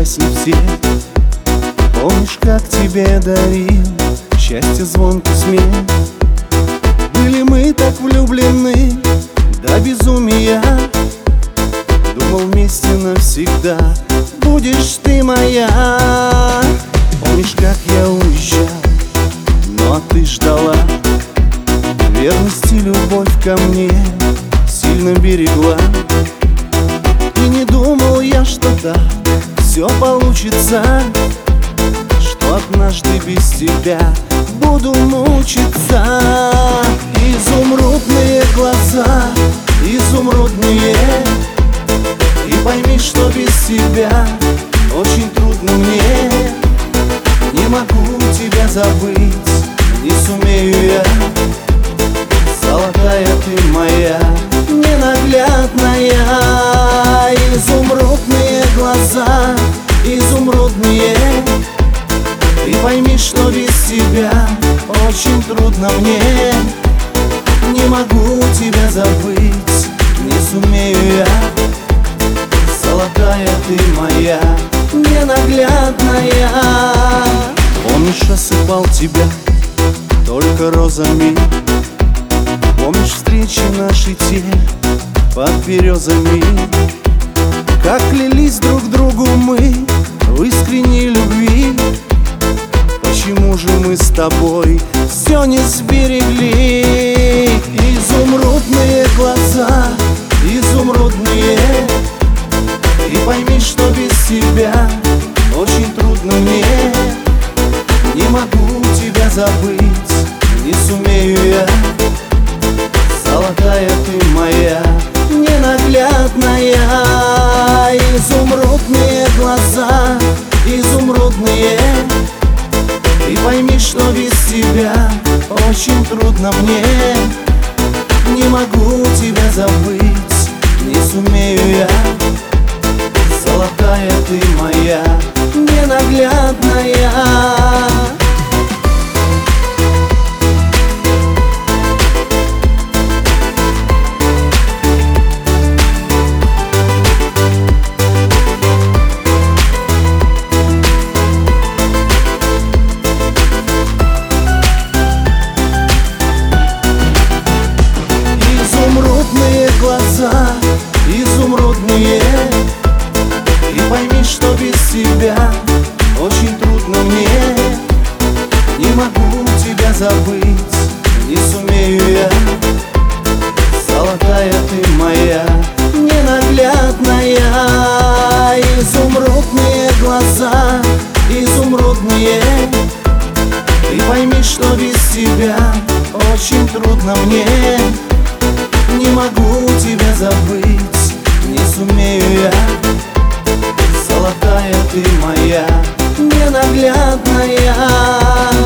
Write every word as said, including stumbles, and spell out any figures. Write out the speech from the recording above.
если все. Помнишь, как тебе дарил счастье, звонкий смех? Были мы так влюблены до безумия. Думал, вместе навсегда будешь ты моя. Помнишь, как я уезжал, ну а ты ждала. Верность и любовь ко мне сильно берегла. И не думал я, что так все получится, что однажды без тебя буду мучиться. Изумрудные глаза, изумрудные, и пойми, что без тебя очень трудно мне. Не могу тебя забыть, не сумею я. Золотая ты моя, ненаглядная. Изумрудные глаза, изумрудные, и пойми, что без тебя очень трудно мне. Не могу тебя забыть, не сумею я. Золотая ты моя, ненаглядная. Помнишь, осыпал тебя только розами? Помнишь встречи наши те под березами? Как клялись друг другу мы в искренней любви? Почему же мы с тобой все не сберегли? Изумрудные глаза, изумрудные, и пойми, что без тебя очень трудно мне. Не могу тебя забыть, не сумею я. Золотая ты моя, ненаглядная. Изумрудные глаза, изумрудные, и пойми, что без тебя очень трудно мне. Не могу тебя забыть, не сумею я. Золотая ты моя, ненаглядная. Изумрудные глаза, изумрудные, и пойми, что без тебя очень трудно мне. Не могу тебя забыть, не сумею я. Золотая ты моя, ненаглядная. Изумрудные глаза, изумрудные, и пойми, что без тебя очень трудно мне. Не могу тебя забыть, не сумею я. Золотая ты моя, ненаглядная.